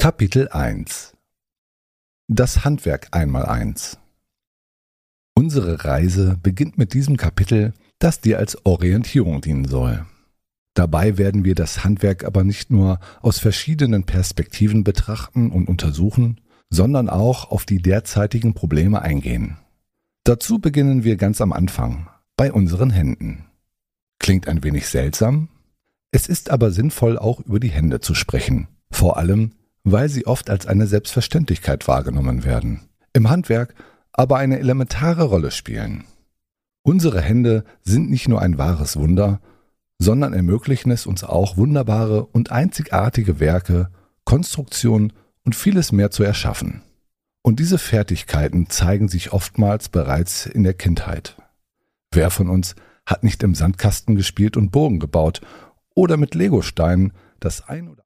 Kapitel 1 Das Handwerk einmal 1. Unsere Reise beginnt mit diesem Kapitel, das dir als Orientierung dienen soll. Dabei werden wir das Handwerk aber nicht nur aus verschiedenen Perspektiven betrachten und untersuchen, sondern auch auf die derzeitigen Probleme eingehen. Dazu beginnen wir ganz am Anfang, bei unseren Händen. Klingt ein wenig seltsam? Es ist aber sinnvoll, auch über die Hände zu sprechen, vor allem, weil sie oft als eine Selbstverständlichkeit wahrgenommen werden, im Handwerk aber eine elementare Rolle spielen. Unsere Hände sind nicht nur ein wahres Wunder, sondern ermöglichen es uns auch, wunderbare und einzigartige Werke, Konstruktionen und vieles mehr zu erschaffen. Und diese Fertigkeiten zeigen sich oftmals bereits in der Kindheit. Wer von uns hat nicht im Sandkasten gespielt und Burgen gebaut oder mit Legosteinen das ein oder